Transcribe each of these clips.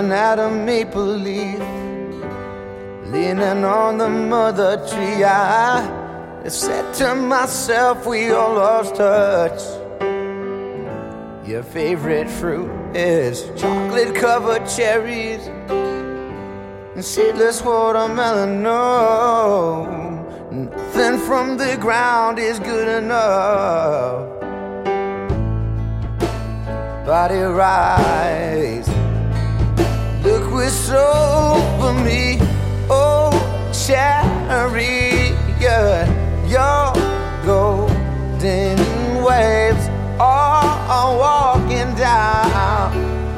sitting at a maple leaf, leaning on the mother tree. I said to myself, we all lost touch. Your favorite fruit is chocolate-covered cherries and seedless watermelon. No, nothing from the ground is good enough. Body rise, look what's over me. Oh, chariot, your golden waves are walking down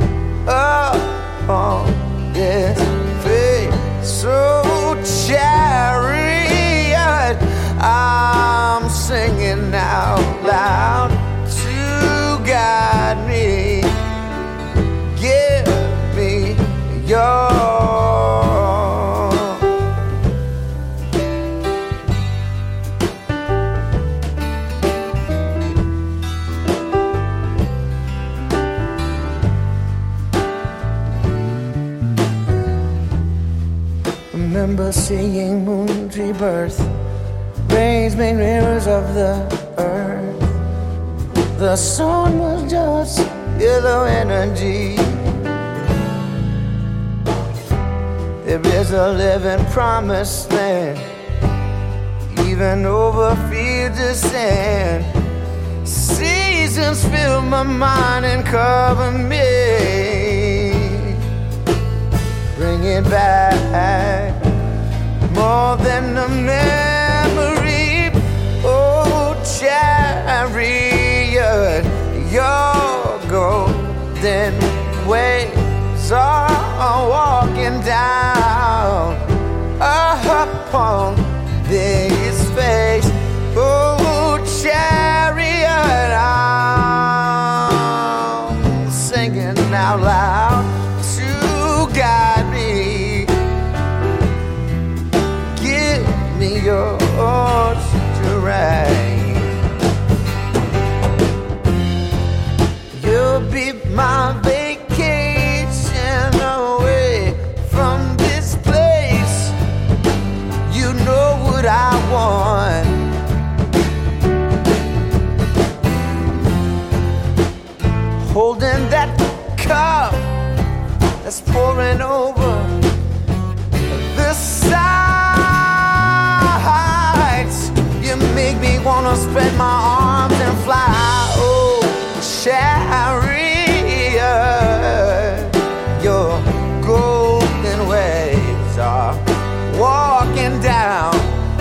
upon this face. So chariot, I'm singing out loud to guide me. Give me your remember seeing moon's rebirth, rays made mirrors of the earth. The sun was just yellow energy. There is a living promised land, even over fields of sand. Seasons fill my mind and cover me. Bring it back, more than a memory. Oh, chariot, your golden waves are walking down upon this face. Oh, chariot, I'm singing out loud to guide me. Give me your strength. You'll be my vacation away from this place. You know what I want. Holding that cup that's pouring over the sides. You make me wanna spread my arms and fly. Oh, chariot, your golden waves are walking down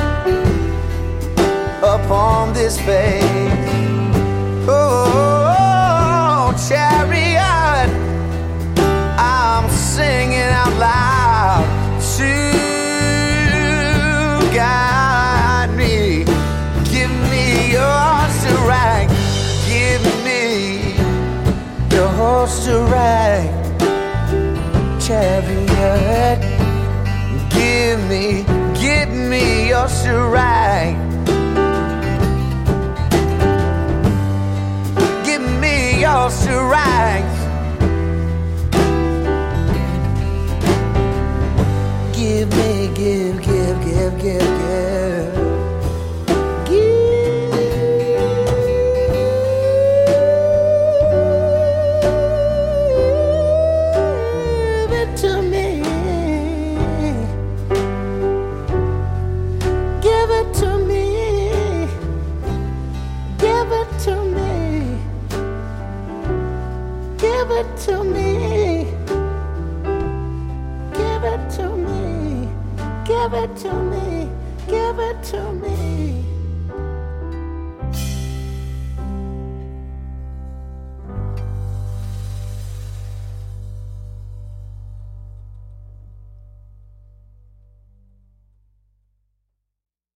upon this face. Oh, chariot, I'm singing out loud to guide me. Give me yours to ride. Give me your horse to ride. Chariot, give me yours to ride. Give me yours to ride. Give me, give. Give it to me. Give it to me. Give it to me. Give it to me. Give it to me. Give it to me, give it to me.